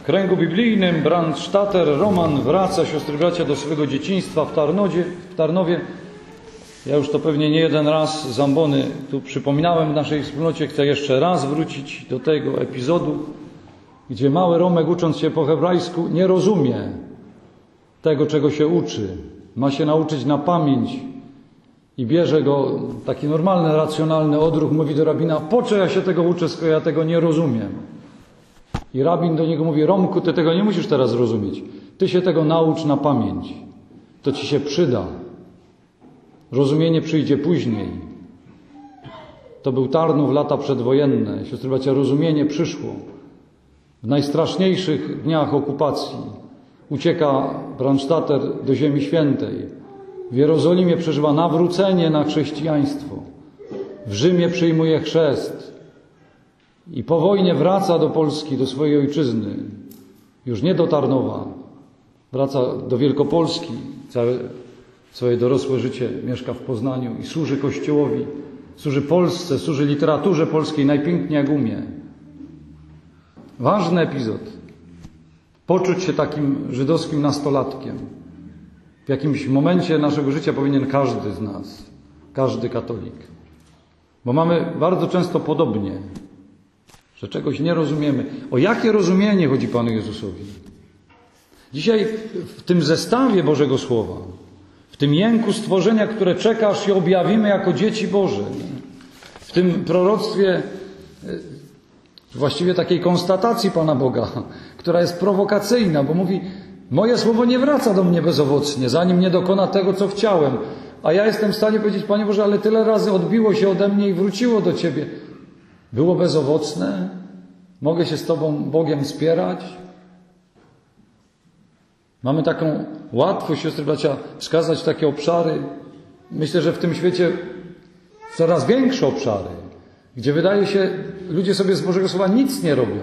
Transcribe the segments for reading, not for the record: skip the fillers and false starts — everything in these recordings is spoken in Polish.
kręgu biblijnym Brandstatter Roman wraca, siostry i bracia, do swojego dzieciństwa w Tarnowie. Ja już to pewnie nie jeden raz z ambony tu przypominałem w naszej wspólnocie. Chcę jeszcze raz wrócić do tego epizodu, gdzie mały Romek, ucząc się po hebrajsku, nie rozumie tego, czego się uczy. Ma się nauczyć na pamięć i bierze go taki normalny, racjonalny odruch, mówi do rabina: po co ja się tego uczę, skoro ja tego nie rozumiem? I rabin do niego mówi: Romku, ty tego nie musisz teraz rozumieć. Ty się tego naucz na pamięć. To ci się przyda. Rozumienie przyjdzie później. To był Tarnów, lata przedwojenne. Siostry bracia, rozumienie przyszło. W najstraszniejszych dniach okupacji ucieka Brandstatter do Ziemi Świętej. W Jerozolimie przeżywa nawrócenie na chrześcijaństwo. W Rzymie przyjmuje chrzest. I po wojnie wraca do Polski, do swojej ojczyzny. Już nie do Tarnowa. Wraca do Wielkopolski. Całe swoje dorosłe życie mieszka w Poznaniu i służy Kościołowi, służy Polsce, służy literaturze polskiej najpiękniej jak umie. Ważny epizod. Poczuć się takim żydowskim nastolatkiem. W jakimś momencie naszego życia powinien każdy z nas, każdy katolik. Bo mamy bardzo często podobnie, że czegoś nie rozumiemy. O jakie rozumienie chodzi Panu Jezusowi? Dzisiaj w tym zestawie Bożego Słowa, w tym jęku stworzenia, które czeka, aż się objawimy jako dzieci Boże, w tym proroctwie, właściwie takiej konstatacji Pana Boga, która jest prowokacyjna, bo mówi: moje słowo nie wraca do mnie bezowocnie, zanim nie dokona tego, co chciałem. A ja jestem w stanie powiedzieć: Panie Boże, ale tyle razy odbiło się ode mnie i wróciło do Ciebie. Było bezowocne? Mogę się z Tobą, Bogiem, spierać? Mamy taką łatwość, siostry bracia, wskazać takie obszary. Myślę, że w tym świecie coraz większe obszary, gdzie wydaje się, ludzie sobie z Bożego Słowa nic nie robią.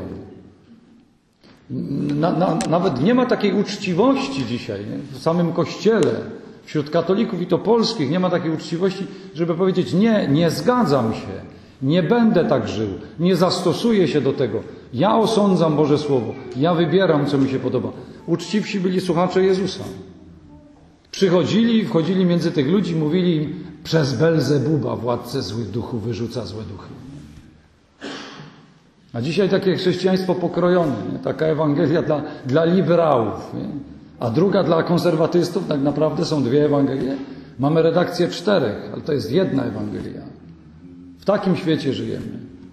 Nawet nie ma takiej uczciwości dzisiaj, nie? W samym Kościele, wśród katolików i to polskich, nie ma takiej uczciwości, żeby powiedzieć: nie zgadzam się, nie będę tak żył, nie zastosuję się do tego. Ja osądzam Boże Słowo, ja wybieram, co mi się podoba. Uczciwsi byli słuchacze Jezusa. Przychodzili, wchodzili między tych ludzi, mówili im: przez Belzebuba, władcę złych duchów, wyrzuca złe duchy. A dzisiaj takie chrześcijaństwo pokrojone, nie? Taka Ewangelia dla liberałów, nie? A druga dla konserwatystów. Tak naprawdę są dwie Ewangelie. Mamy redakcję 4, ale to jest jedna Ewangelia. W takim świecie żyjemy.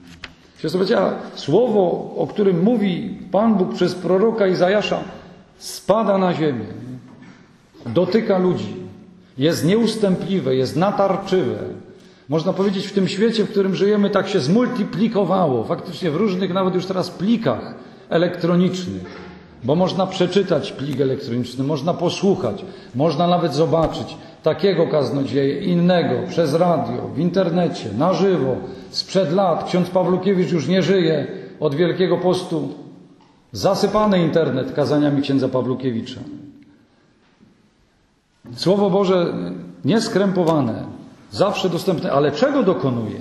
Słowo, o którym mówi Pan Bóg przez proroka Izajasza, spada na ziemię, dotyka ludzi, jest nieustępliwe, jest natarczywe. Można powiedzieć, w tym świecie, w którym żyjemy, tak się zmultiplikowało, faktycznie w różnych nawet już teraz plikach elektronicznych, bo można przeczytać plik elektroniczny, można posłuchać, można nawet zobaczyć takiego kaznodzieję, innego, przez radio, w internecie, na żywo, sprzed lat. Ksiądz Pawlukiewicz już nie żyje od Wielkiego Postu. Zasypany internet kazaniami księdza Pawlukiewicza. Słowo Boże nieskrępowane, zawsze dostępne, ale czego dokonuje?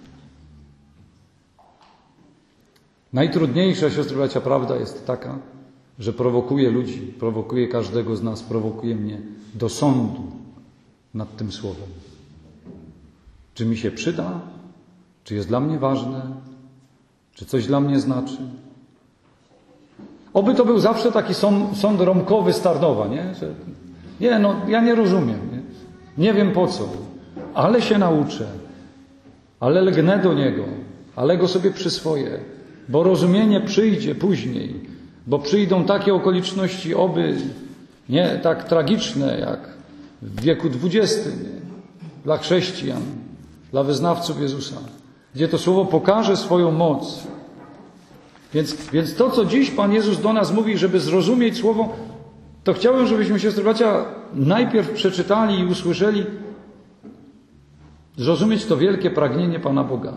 Najtrudniejsza, siostry bracia, prawda jest taka, że prowokuje ludzi, prowokuje każdego z nas, prowokuje mnie do sądu nad tym słowem. Czy mi się przyda? Czy jest dla mnie ważne? Czy coś dla mnie znaczy? Oby to był zawsze taki sąd Romkowy z Tarnowa, nie? Że, ja nie rozumiem, nie wiem po co, ale się nauczę, ale lgnę do niego, ale go sobie przyswoję, bo rozumienie przyjdzie później, bo przyjdą takie okoliczności, oby nie tak tragiczne jak w wieku XX, dla chrześcijan, dla wyznawców Jezusa, gdzie to słowo pokaże swoją moc. Więc to, co dziś Pan Jezus do nas mówi, żeby zrozumieć słowo, to chciałem, żebyśmy, siostry bracia, najpierw przeczytali i usłyszeli, zrozumieć to wielkie pragnienie Pana Boga.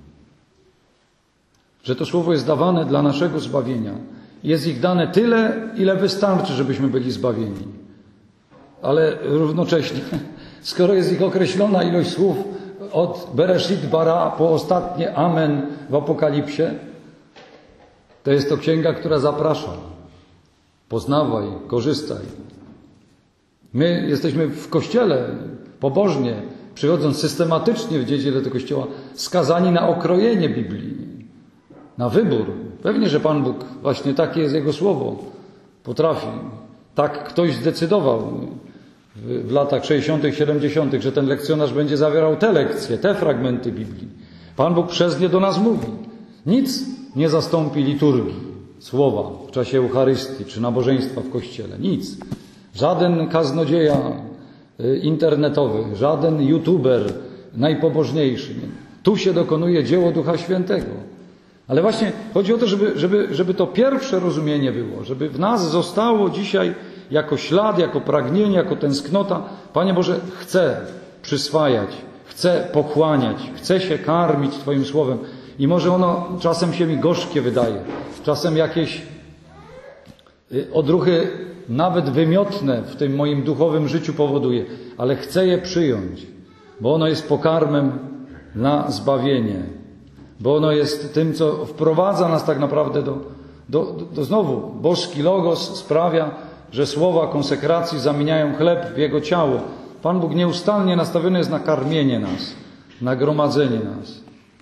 Że to słowo jest dawane dla naszego zbawienia. Jest ich dane tyle, ile wystarczy, żebyśmy byli zbawieni. Ale równocześnie, skoro jest ich określona ilość słów od Bereshit bara po ostatnie Amen w Apokalipsie, to jest to księga, która zaprasza. Poznawaj, korzystaj. My jesteśmy w Kościele pobożnie, przychodząc systematycznie w niedzielę do Kościoła, skazani na okrojenie Biblii, na wybór. Pewnie, że Pan Bóg, właśnie takie jest Jego słowo, potrafi. Tak ktoś zdecydował w latach 60., 70., że ten lekcjonarz będzie zawierał te lekcje, te fragmenty Biblii. Pan Bóg przez nie do nas mówi. Nic nie zastąpi liturgii, słowa w czasie Eucharystii czy nabożeństwa w Kościele. Nic. Żaden kaznodzieja internetowy, żaden youtuber najpobożniejszy. Tu się dokonuje dzieło Ducha Świętego. Ale właśnie chodzi o to, żeby to pierwsze rozumienie było, żeby w nas zostało dzisiaj jako ślad, jako pragnienie, jako tęsknota. Panie Boże, chcę przyswajać, chcę pochłaniać, chcę się karmić Twoim Słowem. I może ono czasem się mi gorzkie wydaje, czasem jakieś odruchy nawet wymiotne w tym moim duchowym życiu powoduje, ale chcę je przyjąć, bo ono jest pokarmem na zbawienie, bo ono jest tym, co wprowadza nas tak naprawdę do znowu. Boski Logos sprawia, że słowa konsekracji zamieniają chleb w Jego ciało. Pan Bóg nieustannie nastawiony jest na karmienie nas, na gromadzenie nas.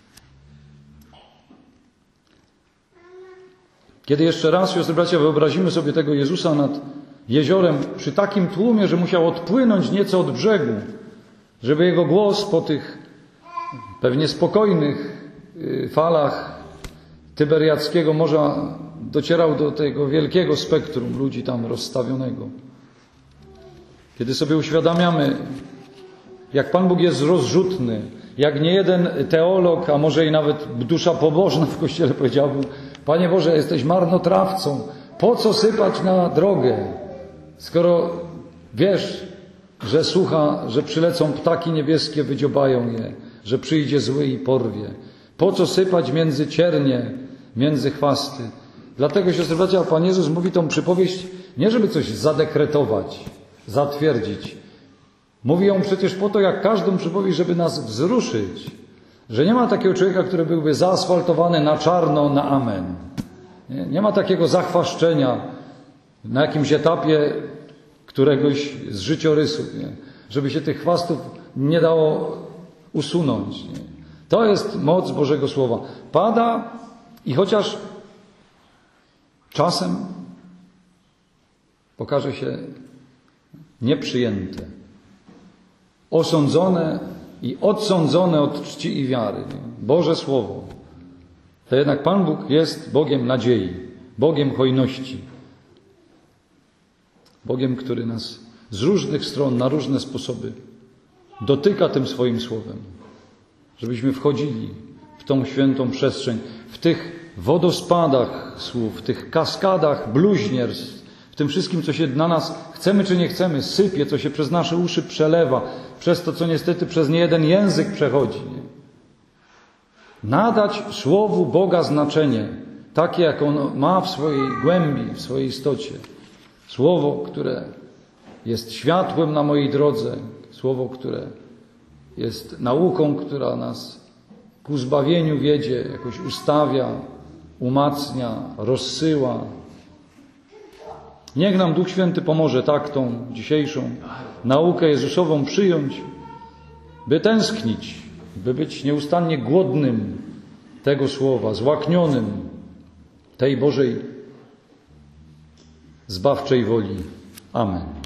Kiedy jeszcze raz, siostry bracia, wyobrazimy sobie tego Jezusa nad jeziorem przy takim tłumie, że musiał odpłynąć nieco od brzegu, żeby Jego głos po tych pewnie spokojnych falach Tyberiackiego morza docierał do tego wielkiego spektrum ludzi tam rozstawionego. Kiedy sobie uświadamiamy, jak Pan Bóg jest rozrzutny, jak niejeden teolog, a może i nawet dusza pobożna w Kościele powiedziałby: Panie Boże, jesteś marnotrawcą, po co sypać na drogę, skoro wiesz, że słucha, że przylecą ptaki niebieskie, wydziobają je, że przyjdzie zły i porwie. Po co sypać między ciernie, między chwasty? Dlatego, siostry bracia, Pan Jezus mówi tą przypowieść nie żeby coś zadekretować, zatwierdzić. Mówi ją przecież po to, jak każdą przypowieść, żeby nas wzruszyć. Że nie ma takiego człowieka, który byłby zaasfaltowany na czarno, na amen. Nie ma takiego zachwaszczenia na jakimś etapie któregoś z życiorysu, żeby się tych chwastów nie dało usunąć. To jest moc Bożego Słowa. Pada i chociaż czasem pokaże się nieprzyjęte, osądzone i odsądzone od czci i wiary. Boże Słowo. To jednak Pan Bóg jest Bogiem nadziei, Bogiem hojności. Bogiem, który nas z różnych stron, na różne sposoby dotyka tym swoim Słowem. Żebyśmy wchodzili w tą świętą przestrzeń, w tych wodospadach słów, w tych kaskadach bluźnierstw, w tym wszystkim, co się na nas, chcemy czy nie chcemy, sypie, co się przez nasze uszy przelewa, przez to, co niestety przez niejeden język przechodzi. Nadać Słowu Boga znaczenie, takie, jak ono ma w swojej głębi, w swojej istocie. Słowo, które jest światłem na mojej drodze, słowo, które jest nauką, która nas ku zbawieniu wiedzie, jakoś ustawia, umacnia, rozsyła. Niech nam Duch Święty pomoże tak tą dzisiejszą naukę Jezusową przyjąć, by tęsknić, by być nieustannie głodnym tego słowa, złaknionym tej Bożej zbawczej woli. Amen.